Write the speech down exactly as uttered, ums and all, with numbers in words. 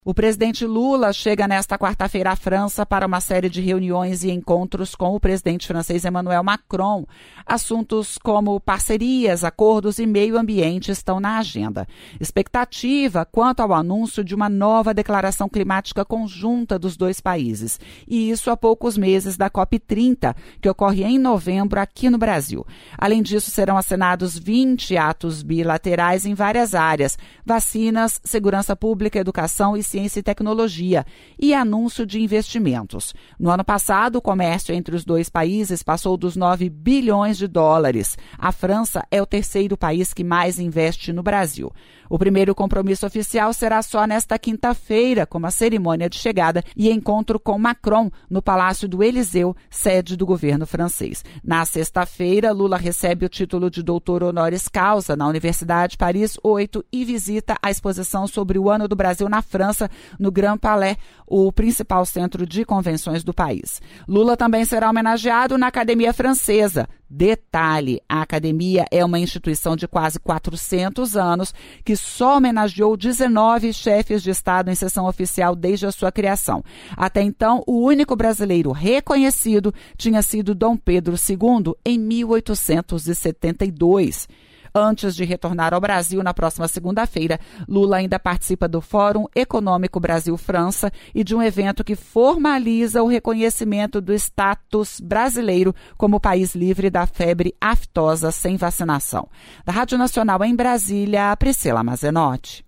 O presidente Lula chega nesta quarta-feira à França para uma série de reuniões e encontros com o presidente francês Emmanuel Macron. Assuntos como parcerias, acordos e meio ambiente estão na agenda. Expectativa quanto ao anúncio de uma nova declaração climática conjunta dos dois países. E isso há poucos meses da COP trinta, que ocorre em novembro aqui no Brasil. Além disso, serão assinados vinte atos bilaterais em várias áreas: vacinas, segurança pública, educação e ciência e tecnologia, e anúncio de investimentos. No ano passado, o comércio entre os dois países passou dos nove bilhões de dólares. A França é o terceiro país que mais investe no Brasil. O primeiro compromisso oficial será só nesta quinta-feira, com a cerimônia de chegada e encontro com Macron no Palácio do Eliseu, sede do governo francês. Na sexta-feira, Lula recebe o título de doutor honoris causa na Universidade Paris oito e visita a exposição sobre o Ano do Brasil na França, no Grand Palais, o principal centro de convenções do país. Lula também será homenageado na Academia Francesa. Detalhe, a academia é uma instituição de quase quatrocentos anos que só homenageou dezenove chefes de Estado em sessão oficial desde a sua criação. Até então, o único brasileiro reconhecido tinha sido Dom Pedro segundo em mil oitocentos e setenta e dois. Antes de retornar ao Brasil na próxima segunda-feira, Lula ainda participa do Fórum Econômico Brasil-França e de um evento que formaliza o reconhecimento do status brasileiro como país livre da febre aftosa sem vacinação. Da Rádio Nacional em Brasília, Priscila Mazenotti.